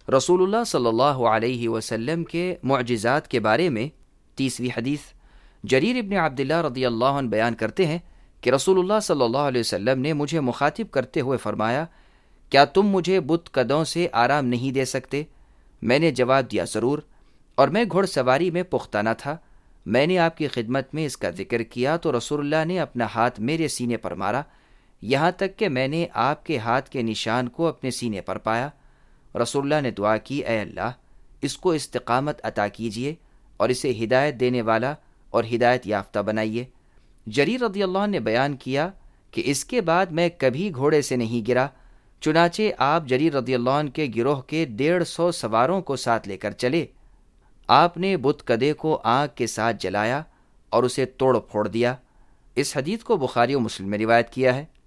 रसूलुल्लाह सल्लल्लाहु अलैहि वसल्लम के मुअजिज़ात के बारे में 30वीं हदीस। जरीर इब्न अब्दुल्लाह रज़ियल्लाहु अन्हु बयान करते हैं कि रसूलुल्लाह सल्लल्लाहु अलैहि वसल्लम ने मुझे मुखातिब करते हुए फरमाया, क्या तुम मुझे बुत कदों से आराम नहीं दे सकते? मैंने जवाब दिया, ज़रूर, और मैं घुड़सवारी में पुख्ता न था। मैंने आपकी खिदमत में इसका जिक्र किया तो रसूलुल्लाह ने अपना हाथ मेरे सीने पर मारा, यहाँ तक कि मैंने आपके हाथ के निशान को अपने सीने पर पाया। रसूलुल्लाह ने दुआ की, ऐ अल्लाह, इसको इस्तिकामत अता कीजिए और इसे हिदायत देने वाला और हिदायत याफ्ता बनाइए। जरीर रज़ियल्लाहु अन्हु ने बयान किया कि इसके बाद मैं कभी घोड़े से नहीं गिरा। चुनाचे आप जरीर रज़ियल्लाहु अन्हु के गिरोह के 150 सवारों को साथ लेकर चले। आपने बुत कदे को आग के साथ जलाया और उसे तोड़ फोड़ दिया। इस हदीस को बुखारी और मुस्लिम में रिवायत किया है।